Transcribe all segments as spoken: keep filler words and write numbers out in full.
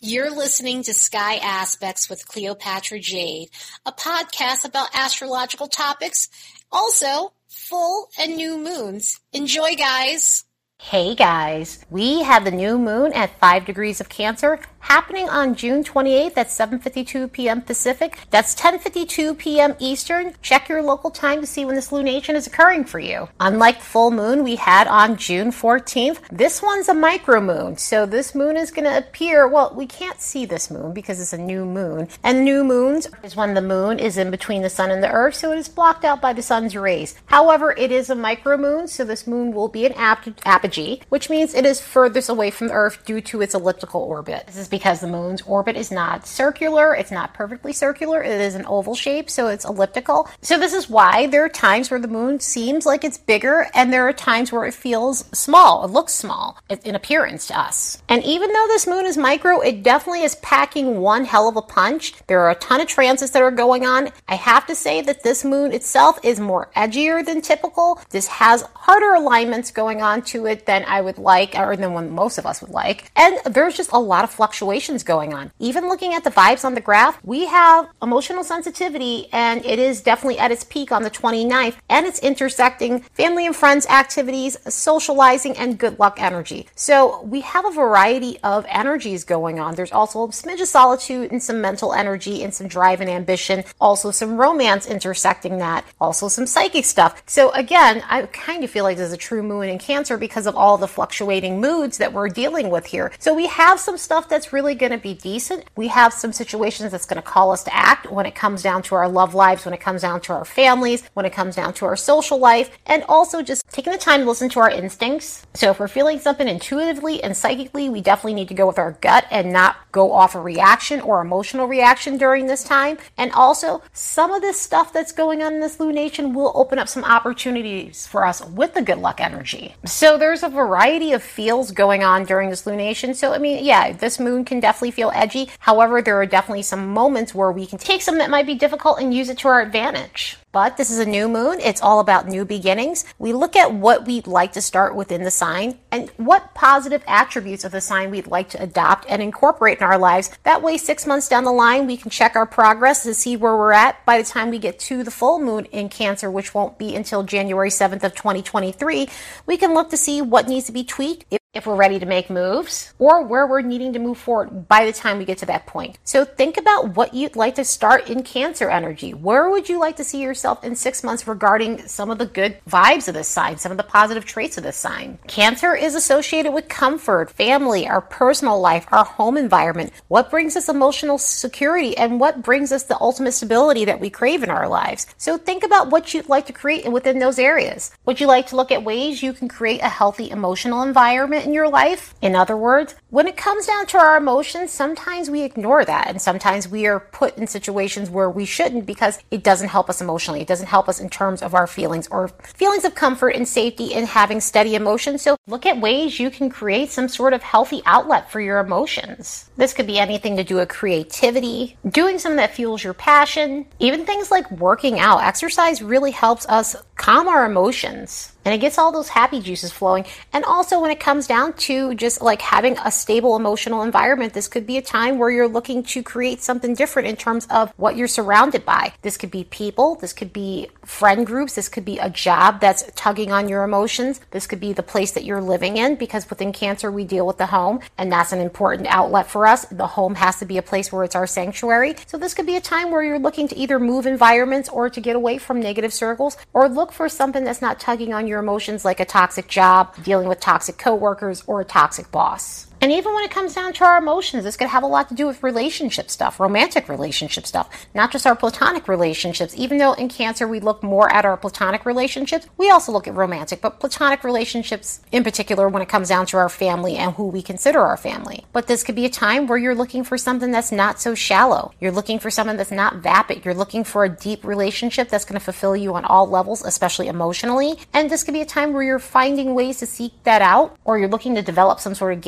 You're listening to Sky Aspects with Cleopatra Jade, a podcast about astrological topics, also full and new moons. Enjoy, guys! Hey guys, we have the new moon at five degrees of Cancer happening on June twenty-eighth at seven fifty-two p.m. Pacific. That's ten fifty-two p.m. Eastern. Check your local time to see when this lunation is occurring for you. Unlike the full moon we had on June fourteenth, this one's a micro moon. So this moon is going to appear, well, we can't see this moon because it's a new moon. And new moons is when the moon is in between the sun and the earth, so it is blocked out by the sun's rays. However, it is a micro moon, so this moon will be an apogee, which means it is furthest away from the earth due to its elliptical orbit. This is because the moon's orbit is not circular, it's not perfectly circular, it is an oval shape, so it's elliptical. So this is why there are times where the moon seems like it's bigger, and there are times where it feels small, it looks small in appearance to us. And even though this moon is micro, it definitely is packing one hell of a punch. There are a ton of transits that are going on. I have to say that this moon itself is more edgier than typical. This has harder alignments going on to it than I would like, or than what most of us would like. And there's just a lot of fluctuations going on. Even looking at the vibes on the graph, we have emotional sensitivity, and it is definitely at its peak on the twenty-ninth, and it's intersecting family and friends activities, socializing, and good luck energy. So we have a variety of energies going on. There's also a smidge of solitude and some mental energy and some drive and ambition. Also some romance intersecting that. Also some psychic stuff. So again, I kind of feel like there's a true moon in Cancer because of all the fluctuating moods that we're dealing with here. So we have some stuff that's really going to be decent. We have some situations that's going to call us to act when it comes down to our love lives, when it comes down to our families, when it comes down to our social life, and also just taking the time to listen to our instincts. So if we're feeling something intuitively and psychically, we definitely need to go with our gut and not go off a reaction or emotional reaction during this time. And also, some of this stuff that's going on in this lunation will open up some opportunities for us with the good luck energy. So there's a variety of feels going on during this lunation. So, I mean, yeah, this moon can definitely feel edgy. However, there are definitely some moments where we can take something that might be difficult and use it to our advantage. But this is a new moon. It's all about new beginnings. We look at what we'd like to start within the sign and what positive attributes of the sign we'd like to adopt and incorporate in our lives. That way, six months down the line, we can check our progress to see where we're at by the time we get to the full moon in Cancer, which won't be until January seventh of twenty twenty-three. We can look to see what needs to be tweaked if if we're ready to make moves, or where we're needing to move forward by the time we get to that point. So think about what you'd like to start in Cancer energy. Where would you like to see yourself in six months regarding some of the good vibes of this sign, some of the positive traits of this sign? Cancer is associated with comfort, family, our personal life, our home environment, what brings us emotional security, and what brings us the ultimate stability that we crave in our lives. So think about what you'd like to create within those areas. Would you like to look at ways you can create a healthy emotional environment in your life? In other words, when it comes down to our emotions, sometimes we ignore that, and sometimes we are put in situations where we shouldn't because it doesn't help us emotionally. It doesn't help us in terms of our feelings or feelings of comfort and safety and having steady emotions. So look at ways you can create some sort of healthy outlet for your emotions. This could be anything to do with creativity, doing something that fuels your passion, even things like working out. Exercise really helps us calm our emotions. And it gets all those happy juices flowing. And also when it comes down to just like having a stable emotional environment, this could be a time where you're looking to create something different in terms of what you're surrounded by. This could be people, this could be friend groups, this could be a job that's tugging on your emotions. This could be the place that you're living in, because within Cancer we deal with the home, and that's an important outlet for us. The home has to be a place where it's our sanctuary. So this could be a time where you're looking to either move environments or to get away from negative circles, or look for something that's not tugging on your emotions, like a toxic job, dealing with toxic coworkers, or a toxic boss. And even when it comes down to our emotions, this could have a lot to do with relationship stuff, romantic relationship stuff, not just our platonic relationships. Even though in Cancer we look more at our platonic relationships, we also look at romantic, but platonic relationships in particular when it comes down to our family and who we consider our family. But this could be a time where you're looking for something that's not so shallow. You're looking for something that's not vapid. You're looking for a deep relationship that's going to fulfill you on all levels, especially emotionally. And this could be a time where you're finding ways to seek that out, or you're looking to develop some sort of game plan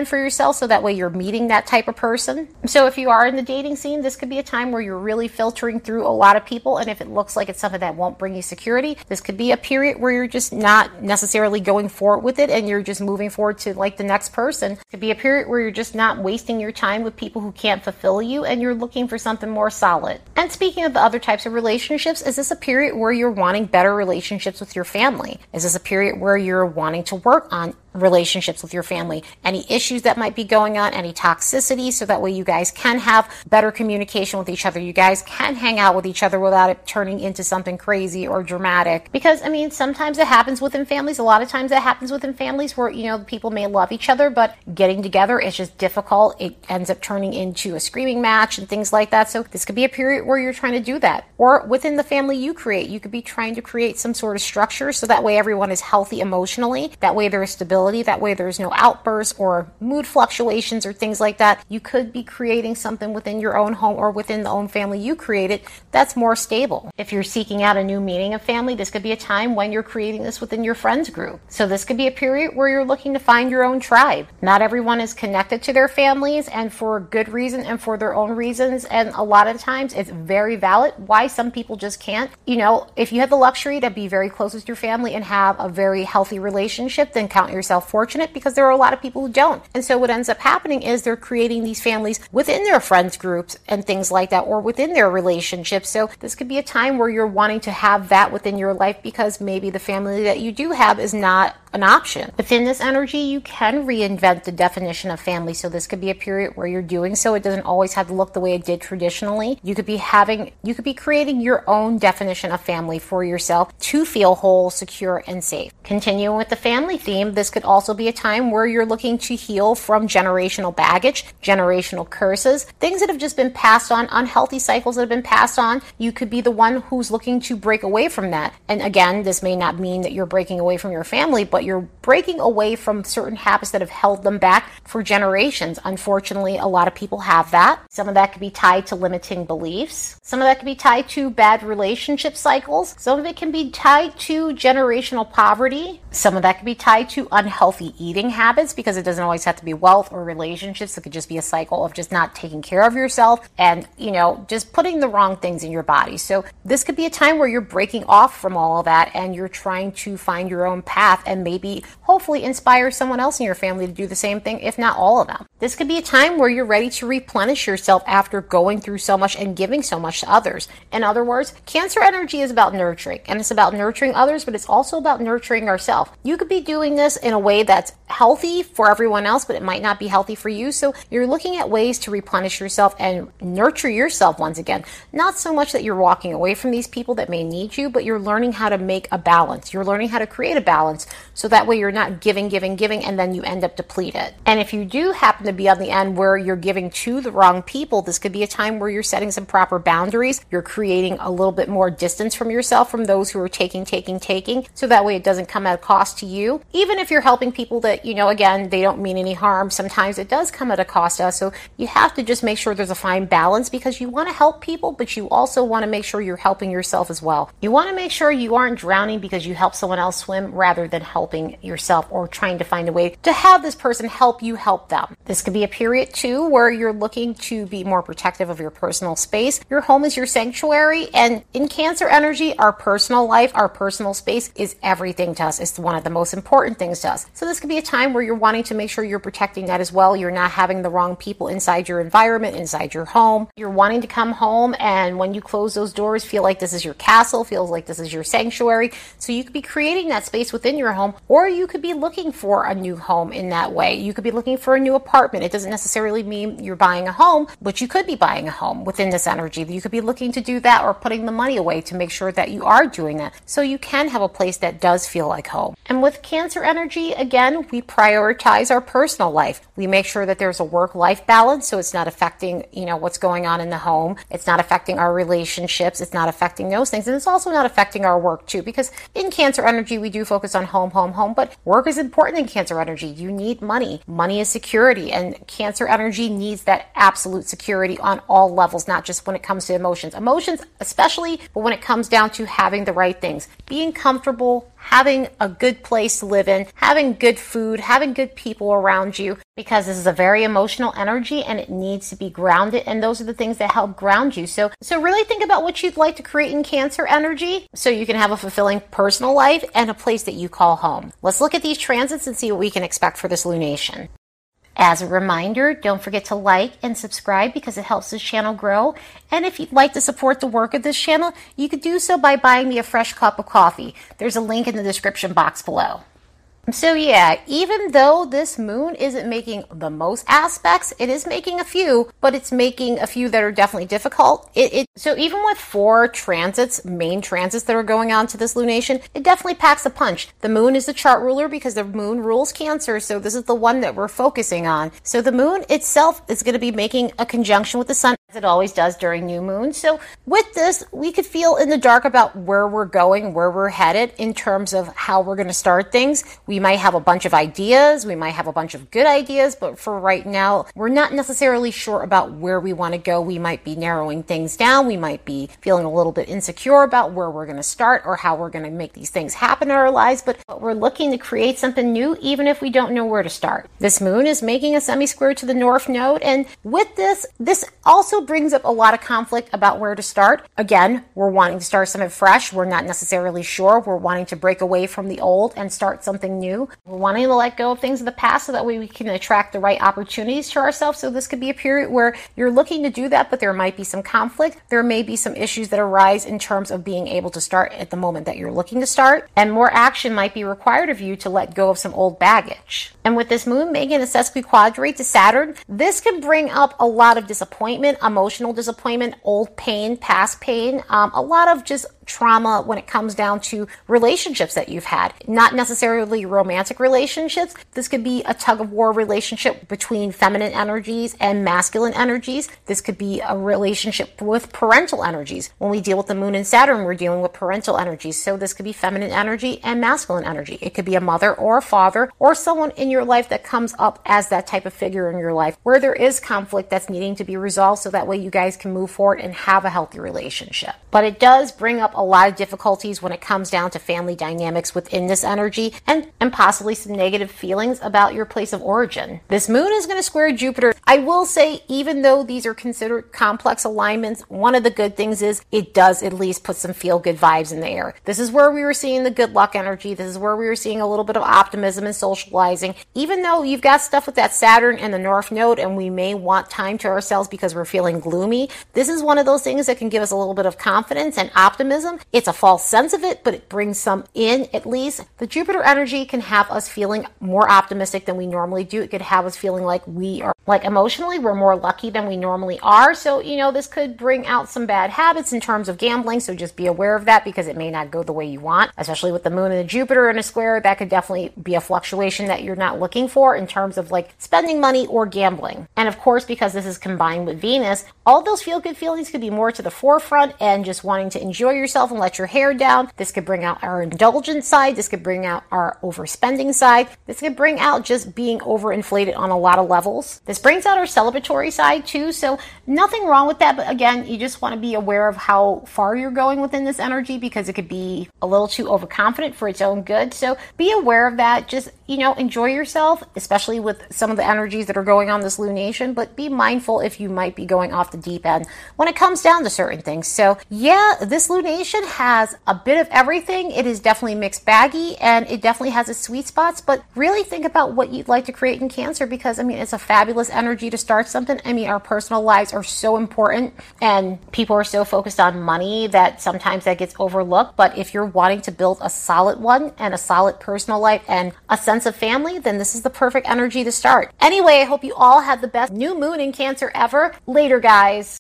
plan for yourself so that way you're meeting that type of person. So if you are in the dating scene, this could be a time where you're really filtering through a lot of people, and if it looks like it's something that won't bring you security, this could be a period where you're just not necessarily going forward with it and you're just moving forward to like the next person. It could be a period where you're just not wasting your time with people who can't fulfill you and you're looking for something more solid. And speaking of the other types of relationships, is this a period where you're wanting better relationships with your family? Is this a period where you're wanting to work on relationships with your family, any issues that might be going on, any toxicity, so that way you guys can have better communication with each other. You guys can hang out with each other without it turning into something crazy or dramatic. Because, I mean, sometimes it happens within families. A lot of times it happens within families where, you know, people may love each other, but getting together is just difficult. It ends up turning into a screaming match and things like that. So this could be a period where you're trying to do that. Or within the family you create, you could be trying to create some sort of structure so that way everyone is healthy emotionally. That way there is stability. That way there's no outbursts or mood fluctuations or things like that. You could be creating something within your own home or within the own family you created that's more stable. If you're seeking out a new meaning of family, this could be a time when you're creating this within your friends group. So this could be a period where you're looking to find your own tribe. Not everyone is connected to their families, and for good reason and for their own reasons, and a lot of times it's very valid why some people just can't. You know, if you have the luxury to be very close with your family and have a very healthy relationship, then count yourself fortunate, because there are a lot of people who don't. And so what ends up happening is they're creating these families within their friends groups and things like that, or within their relationships. So this could be a time where you're wanting to have that within your life because maybe the family that you do have is not an option. Within this energy, you can reinvent the definition of family. So this could be a period where you're doing so. It doesn't always have to look the way it did traditionally. You could be having, you could be creating your own definition of family for yourself to feel whole, secure, and safe. Continuing with the family theme, this could also be a time where you're looking to heal from generational baggage, generational curses, things that have just been passed on, unhealthy cycles that have been passed on. You could be the one who's looking to break away from that. And again, this may not mean that you're breaking away from your family, but you're breaking away from certain habits that have held them back for generations. Unfortunately, a lot of people have that. Some of that could be tied to limiting beliefs. Some of that could be tied to bad relationship cycles. Some of it can be tied to generational poverty. Some of that could be tied to unhealthy eating habits, because it doesn't always have to be wealth or relationships. It could just be a cycle of just not taking care of yourself and, you know, just putting the wrong things in your body. So this could be a time where you're breaking off from all of that and you're trying to find your own path and maybe hopefully inspire someone else in your family to do the same thing, if not all of them. This could be a time where you're ready to replenish yourself after going through so much and giving so much to others. In other words, Cancer energy is about nurturing, and it's about nurturing others, but it's also about nurturing ourselves. You could be doing this in a way that's healthy for everyone else, but it might not be healthy for you. So you're looking at ways to replenish yourself and nurture yourself once again. Not so much that you're walking away from these people that may need you, but you're learning how to make a balance. You're learning how to create a balance so that way you're not giving, giving, giving, and then you end up depleted. And if you do happen to be on the end where you're giving to the wrong people, this could be a time where you're setting some proper boundaries. You're creating a little bit more distance from yourself from those who are taking, taking, taking, so that way it doesn't come at a cost to you. Even if you're helping people that, you know, again, they don't mean any harm, sometimes it does come at a cost to us. So you have to just make sure there's a fine balance, because you want to help people, but you also want to make sure you're helping yourself as well. You want to make sure you aren't drowning because you help someone else swim rather than helping yourself or trying to find a way to have this person help you help them. This could be a period too where you're looking to be more protective of your personal space. Your home is your sanctuary, and in Cancer energy, our personal life, our personal space is everything to us. It's one of the most important things to us. So this could be a time where you're wanting to make sure you're protecting that as well. You're not having the wrong people inside your environment, inside your home. You're wanting to come home, and when you close those doors, feel like this is your castle, feels like this is your sanctuary. So you could be creating that space within your home, or you could be looking for a new home in that way. You could be looking for a new apartment. It doesn't necessarily mean you're buying a home, but you could be buying a home within this energy. You could be looking to do that, or putting the money away to make sure that you are doing that, so you can have a place that does feel like home. And with Cancer energy, again, we prioritize our personal life. We make sure that there's a work-life balance, so it's not affecting, you know, what's going on in the home. It's not affecting our relationships. It's not affecting those things. And it's also not affecting our work too, because in Cancer energy, we do focus on home, home, home, but work is important in Cancer energy. You need money. Money is security, and Cancer energy needs that absolute security on all levels, not just when it comes to emotions. Emotions especially, but when it comes down to having the right things, being comfortable, having a good place to live in, having good food, having good people around you, because this is a very emotional energy and it needs to be grounded. And those are the things that help ground you. So, so really think about what you'd like to create in Cancer energy so you can have a fulfilling personal life and a place that you call home. Let's look at these transits and see what we can expect for this lunation. As a reminder, don't forget to like and subscribe because it helps this channel grow. And if you'd like to support the work of this channel, you could do so by buying me a fresh cup of coffee. There's a link in the description box below. So yeah, even though this moon isn't making the most aspects, it is making a few, but it's making a few that are definitely difficult. It, it So even with four transits, main transits that are going on to this lunation, it definitely packs a punch. The moon is the chart ruler because the moon rules Cancer, so this is the one that we're focusing on. So the moon itself is going to be making a conjunction with the sun, as it always does during new moon. So with this, we could feel in the dark about where we're going, where we're headed in terms of how we're going to start things. We might have a bunch of ideas, we might have a bunch of good ideas, but for right now, we're not necessarily sure about where we want to go. We might be narrowing things down. We might be feeling a little bit insecure about where we're going to start or how we're going to make these things happen in our lives, but we're looking to create something new even if we don't know where to start. This moon is making a semi-square to the North Node, and with this, this also brings up a lot of conflict about where to start. Again, we're wanting to start something fresh. We're not necessarily sure. We're wanting to break away from the old and start something new. We're wanting to let go of things in the past so that way we can attract the right opportunities to ourselves. So this could be a period where you're looking to do that, but there might be some conflict. There may be some issues that arise in terms of being able to start at the moment that you're looking to start. And more action might be required of you to let go of some old baggage. And with this moon making a sesquiquadrate to Saturn, this can bring up a lot of disappointment, emotional disappointment, old pain, past pain, um, a lot of just trauma when it comes down to relationships that you've had. Not necessarily romantic relationships. This could be a tug of war relationship between feminine energies and masculine energies. This could be a relationship with parental energies. When we deal with the moon and Saturn, we're dealing with parental energies. So this could be feminine energy and masculine energy. It could be a mother or a father or someone in your life that comes up as that type of figure in your life where there is conflict that's needing to be resolved so that way you guys can move forward and have a healthy relationship. But it does bring up a lot of difficulties when it comes down to family dynamics within this energy and, and possibly some negative feelings about your place of origin. This moon is going to square Jupiter. I will say, even though these are considered complex alignments, one of the good things is it does at least put some feel-good vibes in the air. This is where we were seeing the good luck energy. This is where we were seeing a little bit of optimism and socializing. Even though you've got stuff with that Saturn and the North Node and we may want time to ourselves because we're feeling gloomy, this is one of those things that can give us a little bit of confidence and optimism. It's a false sense of it, but it brings some in at least. The Jupiter energy can have us feeling more optimistic than we normally do. It could have us feeling like we are, like emotionally, we're more lucky than we normally are. So, you know, this could bring out some bad habits in terms of gambling. So just be aware of that because it may not go the way you want, especially with the moon and the Jupiter in a square. That could definitely be a fluctuation that you're not looking for in terms of like spending money or gambling. And of course, because this is combined with Venus, all those feel-good feelings could be more to the forefront and just wanting to enjoy yourself and let your hair down. This could bring out our indulgent side. This could bring out our overspending side. This could bring out just being overinflated on a lot of levels. This brings out our celebratory side too. So nothing wrong with that. But again, you just want to be aware of how far you're going within this energy because it could be a little too overconfident for its own good. So be aware of that. Just, you know, enjoy yourself, especially with some of the energies that are going on this lunation, but be mindful if you might be going off the deep end when it comes down to certain things. So yeah, this lunation has a bit of everything. It is definitely mixed baggy and it definitely has its sweet spots, but really think about what you'd like to create in Cancer because I mean, it's a fabulous energy to start something. I mean, our personal lives are so important and people are so focused on money that sometimes that gets overlooked. But if you're wanting to build a solid one and a solid personal life and a sense of family, then this is the perfect energy to start. Anyway, I hope you all have the best new moon in Cancer ever. Later, guys.